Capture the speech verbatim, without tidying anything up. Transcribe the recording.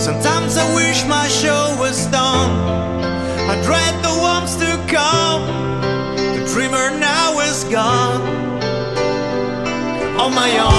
Sometimes I wish my show was done. I dread the ones to come. The dreamer now is gone. On my own